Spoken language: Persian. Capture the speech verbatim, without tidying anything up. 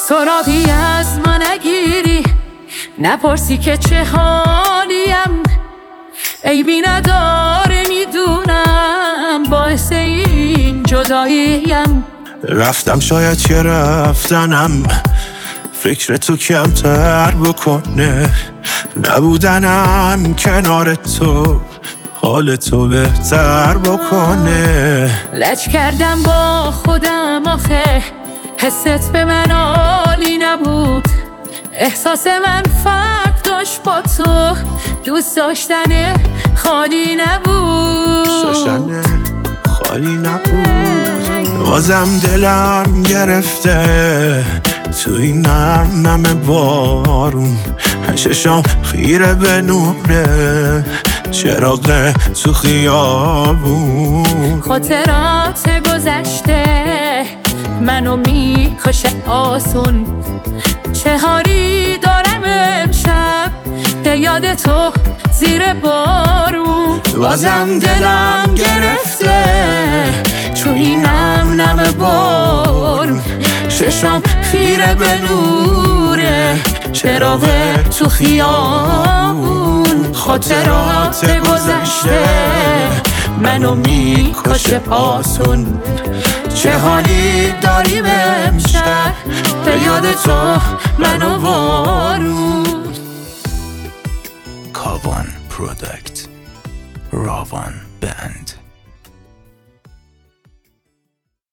سراغی از ما نگیری، نپرسی که چه حالیم. عیبی نداره میدونم، باعث این جداییم. رفتم شاید که رفتنم فکر تو کمتر بکنه، نبودنم کنار تو حال تو بهتر بکنه. لج کردم با خودم آخه، حست به من عالی نبود. احساس من فرق داشت با تو، دوست داشتن خالی نبود. دوست داشتن خالی نبود. بازم دلم گرفته تو این نم نم بارون، چشام خیره به نوره چراغ تو خیابون. خاطرات گذشته منو میکشه آسون، چه حالی دارم امشب به یاد تو زیر بارون. بازم دلم گرفته تو این نم نم بارون، چشام خیره به نوره چراغ تو خیابون. خاطرات گذشته منو میکشه پاسون، چه حالی داریم امشب به یاد تو منو وارون. کاوان پروداکت، راوان بند.